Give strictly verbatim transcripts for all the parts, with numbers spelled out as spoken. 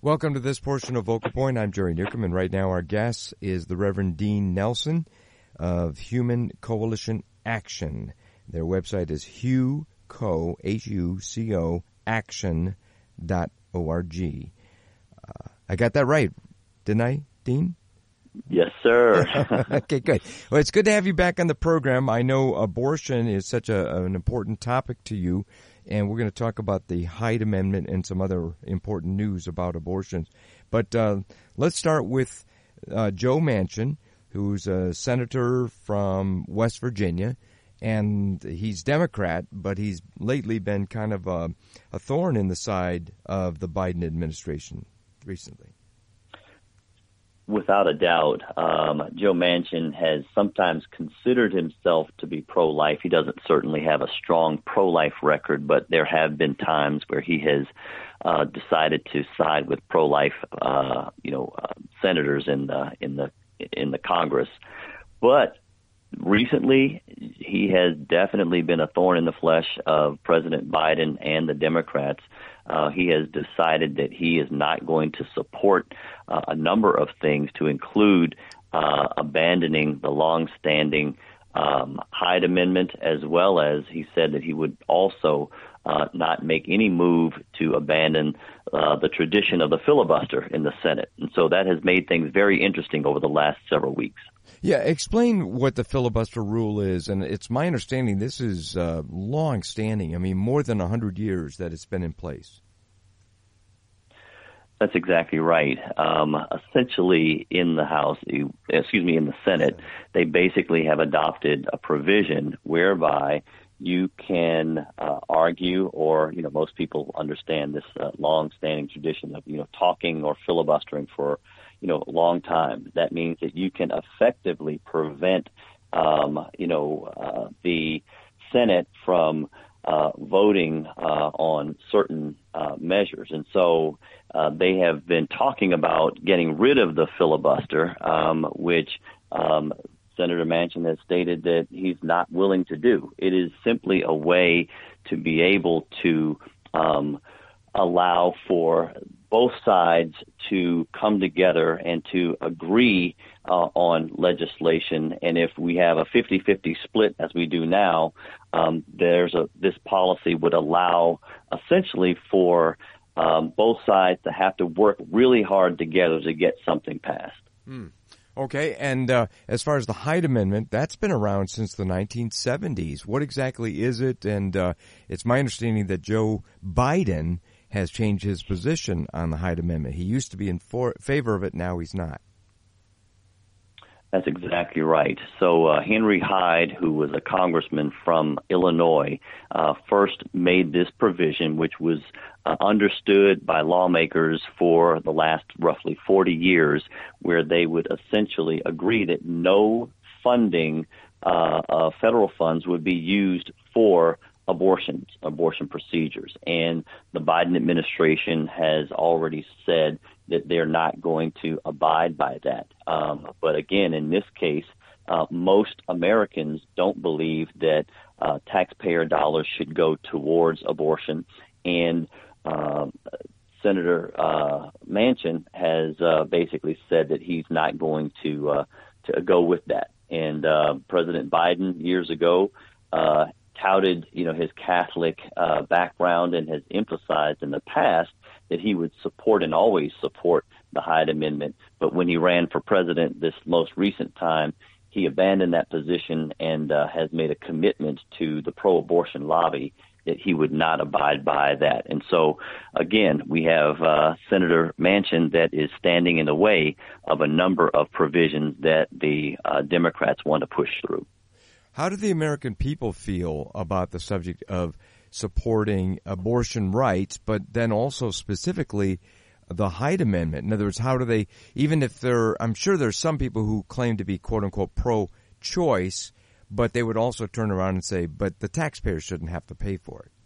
Welcome to this portion of Vocal Point. I'm Jerry Newcomb, and right now our guest is the Reverend Dean Nelson of Human Coalition Action. Their website is huco, H U C O, action dot org. Uh, I got that right, didn't I, Dean? Yes, sir. Okay, good. Well, it's good to have you back on the program. I know abortion is such a, an important topic to you, and we're going to talk about the Hyde Amendment and some other important news about abortions. But uh, let's start with uh, Joe Manchin, who's a senator from West Virginia, and he's Democrat, but he's lately been kind of a, a thorn in the side of the Biden administration recently. Without a doubt, um, Joe Manchin has sometimes considered himself to be pro-life. He doesn't certainly have a strong pro-life record, but there have been times where he has uh, decided to side with pro-life, uh, you know, uh, senators in the in the in the Congress. But recently, he has definitely been a thorn in the flesh of President Biden and the Democrats. Uh, he has decided that he is not going to support uh, a number of things, to include uh, abandoning the longstanding um, Hyde Amendment, as well as he said that he would also uh, not make any move to abandon uh, the tradition of the filibuster in the Senate. And so that has made things very interesting over the last several weeks. Yeah, explain what the filibuster rule is. And it's my understanding this is uh, long-standing. I mean, more than one hundred years that it's been in place. That's exactly right. Um, essentially, in the House, excuse me, in the Senate, they basically have adopted a provision whereby you can uh, argue, or, you know, most people understand this uh, long-standing tradition of, you know, talking or filibustering for, you know, a long time. That means that you can effectively prevent, um, you know, uh, the Senate from uh, voting uh, on certain uh, measures. And so uh, they have been talking about getting rid of the filibuster, um, which um, Senator Manchin has stated that he's not willing to do. It is simply a way to be able to um, allow for both sides to come together and to agree uh, on legislation. And if we have a fifty-fifty split, as we do now, um, there's a this policy would allow essentially for um, both sides to have to work really hard together to get something passed. Hmm. Okay, and uh, as far as the Hyde Amendment, that's been around since the nineteen seventies. What exactly is it? And uh, it's my understanding that Joe Biden has changed his position on the Hyde Amendment. He used to be in for- favor of it, now he's not. That's exactly right. So uh, Henry Hyde, who was a congressman from Illinois, uh, first made this provision, which was uh, understood by lawmakers for the last roughly forty years, where they would essentially agree that no funding, uh, uh, federal funds would be used for abortions, abortion procedures. And the Biden administration has already said that they're not going to abide by that. Um, but again, in this case, uh, most Americans don't believe that uh, taxpayer dollars should go towards abortion. And uh, Senator uh, Manchin has uh, basically said that he's not going to uh, to go with that. And uh, President Biden, years ago, uh, touted, you know, his Catholic uh, background and has emphasized in the past that he would support and always support the Hyde Amendment. But when he ran for president this most recent time, he abandoned that position and uh, has made a commitment to the pro-abortion lobby that he would not abide by that. And so, again, we have uh, Senator Manchin that is standing in the way of a number of provisions that the uh, Democrats want to push through. How do the American people feel about the subject of supporting abortion rights, but then also specifically the Hyde Amendment? In other words, how do they, even if they're, I'm sure there's some people who claim to be quote unquote pro-choice, but they would also turn around and say, but the taxpayers shouldn't have to pay for it.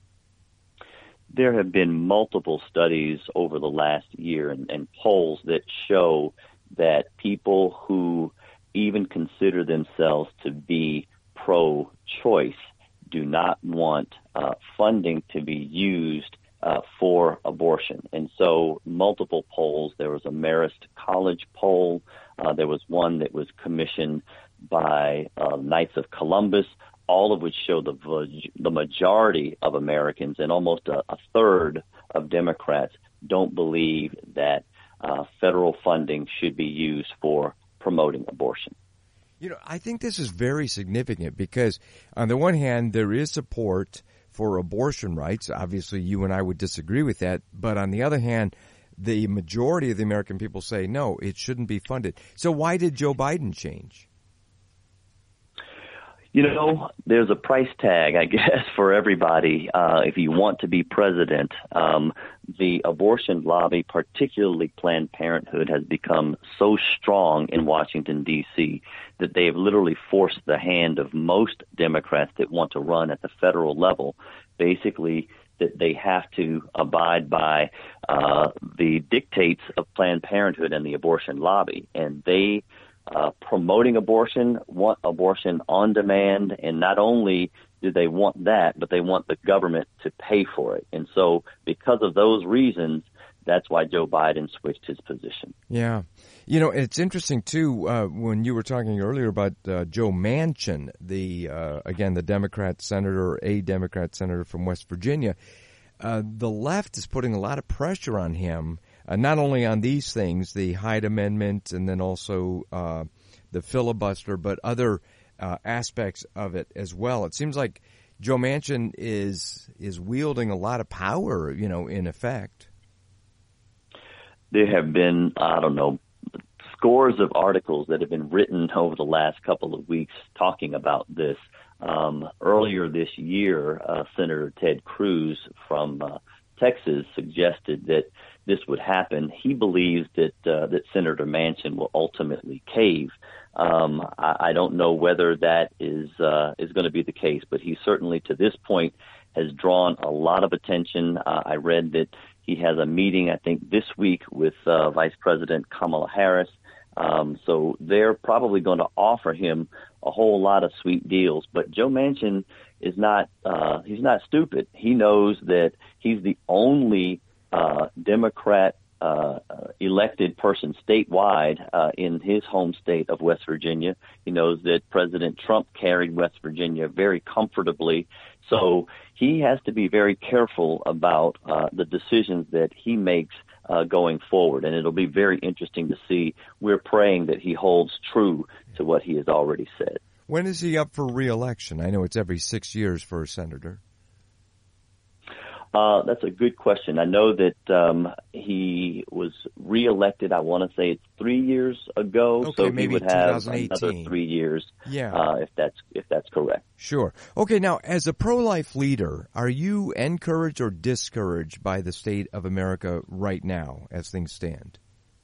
There have been multiple studies over the last year and, and polls that show that people who even consider themselves to be pro-choice do not want uh, funding to be used uh, for abortion. And so multiple polls, there was a Marist College poll, uh, there was one that was commissioned by uh, Knights of Columbus, all of which show the the majority of Americans and almost a, a third of Democrats don't believe that uh, federal funding should be used for promoting abortion. You know, I think this is very significant because on the one hand, there is support for abortion rights. Obviously, you and I would disagree with that. But on the other hand, the majority of the American people say, no, it shouldn't be funded. So why did Joe Biden change? You know, there's a price tag, I guess, for everybody. Uh, if you want to be president, um, the abortion lobby, particularly Planned Parenthood, has become so strong in Washington, D C, that they have literally forced the hand of most Democrats that want to run at the federal level, basically that they have to abide by uh, the dictates of Planned Parenthood and the abortion lobby. And they Uh, promoting abortion, want abortion on demand, and not only do they want that, but they want the government to pay for it. And so because of those reasons, that's why Joe Biden switched his position. Yeah. You know, it's interesting, too, uh, when you were talking earlier about uh, Joe Manchin, the, uh, again, the Democrat senator, a Democrat senator from West Virginia, uh, the left is putting a lot of pressure on him. Uh, not only on these things, the Hyde Amendment and then also uh, the filibuster, but other uh, aspects of it as well. It seems like Joe Manchin is is wielding a lot of power, you know, in effect. There have been, I don't know, scores of articles that have been written over the last couple of weeks talking about this. Um, earlier this year, uh, Senator Ted Cruz from uh, Texas suggested that this would happen. He believes that uh, that Senator Manchin will ultimately cave. Um, I, I don't know whether that is uh, is going to be the case, but he certainly, to this point, has drawn a lot of attention. Uh, I read that he has a meeting, I think, this week with uh, Vice President Kamala Harris. Um, so they're probably going to offer him a whole lot of sweet deals. But Joe Manchin is not uh, he's not stupid. He knows that he's the only Uh, Democrat uh, uh, elected person statewide uh, in his home state of West Virginia. He knows that President Trump carried West Virginia very comfortably. So he has to be very careful about uh, the decisions that he makes uh, going forward. And it'll be very interesting to see. We're praying that he holds true to what he has already said. When is he up for re-election? I know it's every six years for a senator. Uh, that's a good question. I know that um, he was reelected, I want to say it's three years ago, okay, so he maybe would have another three years yeah. uh, if that's if that's correct. Sure. Okay, now, as a pro-life leader, are you encouraged or discouraged by the state of America right now as things stand?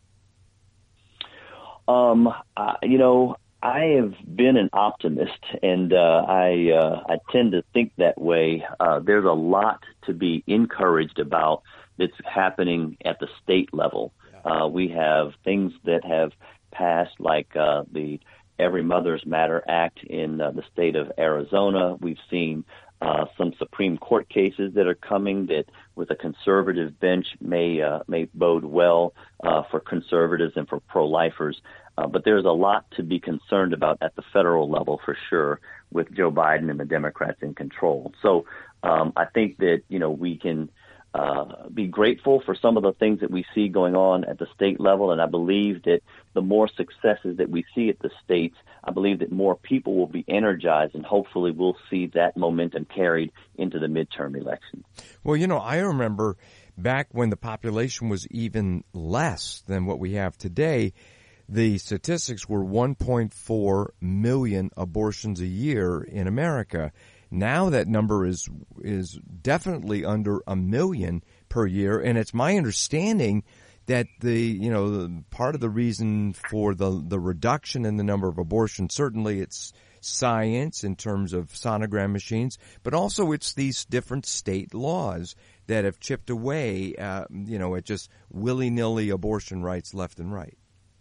Um, uh, you know, I have been an optimist, and uh, I uh, I tend to think that way. Uh, there's a lot to be encouraged about that's happening at the state level. Uh, we have things that have passed, like uh, the Every Mother's Matter Act in uh, the state of Arizona. We've seen uh, some Supreme Court cases that are coming that, with a conservative bench, may uh, may bode well uh, for conservatives and for pro-lifers. Uh, but there's a lot to be concerned about at the federal level, for sure, with Joe Biden and the Democrats in control. So um, I think that, you know, we can uh, be grateful for some of the things that we see going on at the state level. And I believe that the more successes that we see at the states, I believe that more people will be energized, and hopefully we'll see that momentum carried into the midterm election. Well, you know, I remember back when the population was even less than what we have today, the statistics were one point four million abortions a year in America. Now that number is is definitely under a million per year, and it's my understanding that the you know part of the reason for the the reduction in the number of abortions, certainly it's science in terms of sonogram machines, but also it's these different state laws that have chipped away, uh, you know, at just willy-nilly abortion rights left and right.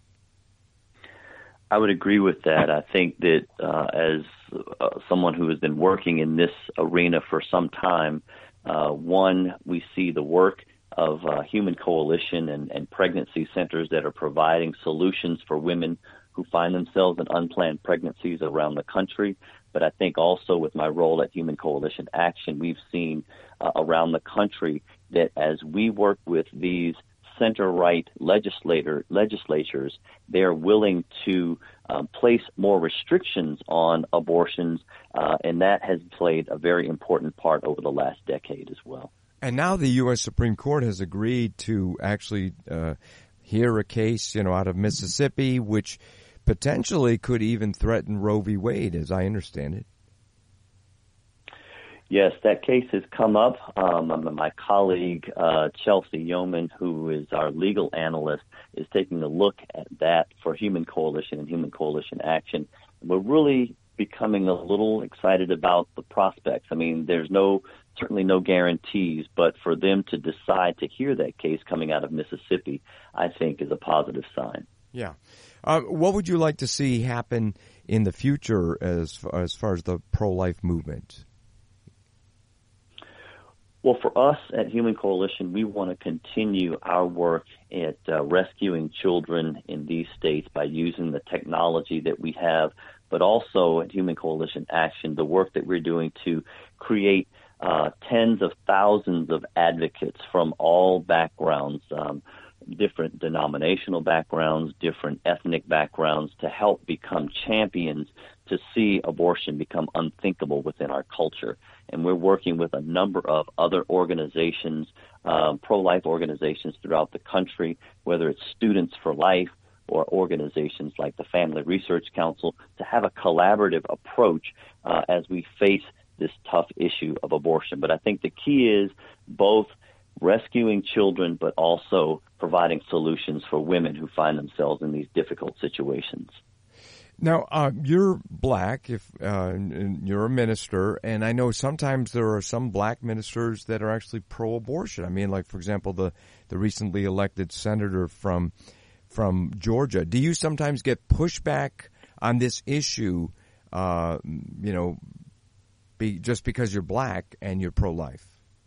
I would agree with that. I think that uh, as uh, someone who has been working in this arena for some time, Uh, one, we see the work of uh, Human Coalition and, and pregnancy centers that are providing solutions for women who find themselves in unplanned pregnancies around the country. But I think also with my role at Human Coalition Action, we've seen uh, around the country that as we work with these center-right legislator legislatures, they're willing to um, place more restrictions on abortions, uh, and that has played a very important part over the last decade as well. And now the U S Supreme Court has agreed to actually uh, hear a case, you know, out of Mississippi, which potentially could even threaten Roe v. Wade, as I understand it. Yes, that case has come up. Um, my colleague, uh, Chelsea Yeoman, who is our legal analyst, is taking a look at that for Human Coalition and Human Coalition Action. We're really becoming a little excited about the prospects. I mean, there's no certainly no guarantees, but for them to decide to hear that case coming out of Mississippi, I think is a positive sign. Yeah. Uh, what would you like to see happen in the future as far, as far as the pro-life movement? Well, for us at Human Coalition, we want to continue our work at uh, rescuing children in these states by using the technology that we have, but also at Human Coalition Action, the work that we're doing to create uh, tens of thousands of advocates from all backgrounds, um, different denominational backgrounds, different ethnic backgrounds, to help become champions to see abortion become unthinkable within our culture. And we're working with a number of other organizations, um, pro-life organizations throughout the country, whether it's Students for Life or organizations like the Family Research Council, to have a collaborative approach uh, as we face this tough issue of abortion. But I think the key is both rescuing children, but also providing solutions for women who find themselves in these difficult situations. Now, uh, you're black, if uh, and you're a minister, and I know sometimes there are some black ministers that are actually pro-abortion. I mean, like, for example, the, the recently elected senator from from Georgia. Do you sometimes get pushback on this issue, uh, you know, be, just because you're black and you're pro-life?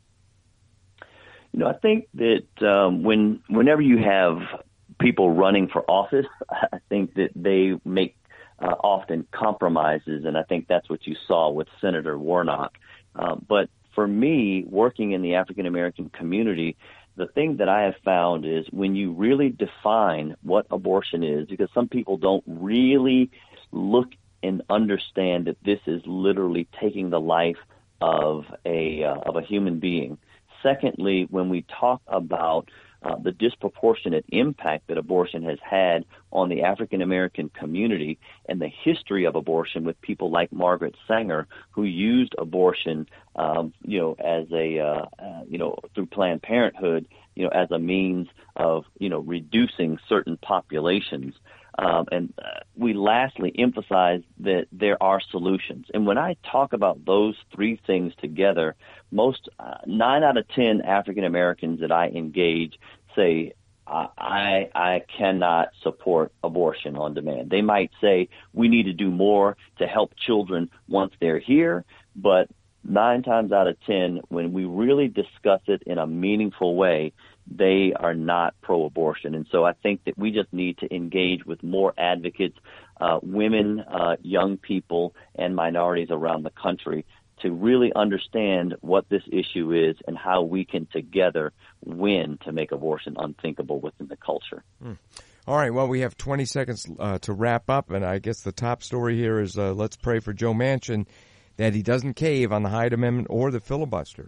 You know, I think that um, when whenever you have people running for office, I think that they make uh, often compromises, and I think that's what you saw with Senator Warnock. Uh, but for me, working in the African American community, the thing that I have found is when you really define what abortion is, because some people don't really look and understand that this is literally taking the life of a uh, of a human being. Secondly, when we talk about uh, the disproportionate impact that abortion has had on the African American community and the history of abortion with people like Margaret Sanger, who used abortion, um, you know, as a, uh, uh, you know, through Planned Parenthood, you know, as a means of, you know, reducing certain populations. Um, and uh, we lastly emphasize that there are solutions. And when I talk about those three things together, most uh, nine out of ten African Americans that I engage say, I, I cannot support abortion on demand. They might say we need to do more to help children once they're here, but nine times out of ten, when we really discuss it in a meaningful way, they are not pro-abortion. And so I think that we just need to engage with more advocates, uh, women, uh, young people, and minorities around the country to really understand what this issue is and how we can together win to make abortion unthinkable within the culture. Mm. All right. Well, we have twenty seconds uh, to wrap up, and I guess the top story here is uh, let's pray for Joe Manchin that he doesn't cave on the Hyde Amendment or the filibuster.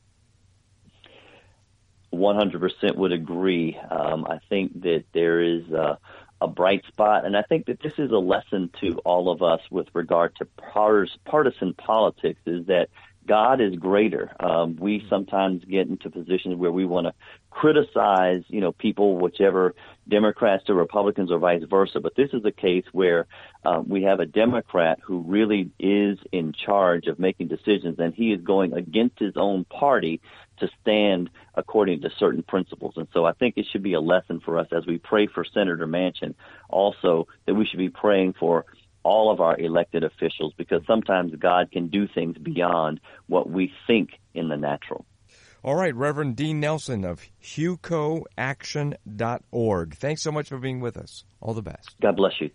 one hundred percent would agree. Um, I think that there is uh, a bright spot, and I think that this is a lesson to all of us with regard to partisan politics, is that God is greater. Um, we sometimes get into positions where we want to criticize, you know, people, whichever Democrats to Republicans or vice versa. But this is a case where uh, we have a Democrat who really is in charge of making decisions, and he is going against his own party to stand according to certain principles. And so I think it should be a lesson for us as we pray for Senator Manchin, also that we should be praying for all of our elected officials, because sometimes God can do things beyond what we think in the natural. All right, Reverend Dean Nelson of huco action dot org. Thanks so much for being with us. All the best. God bless you.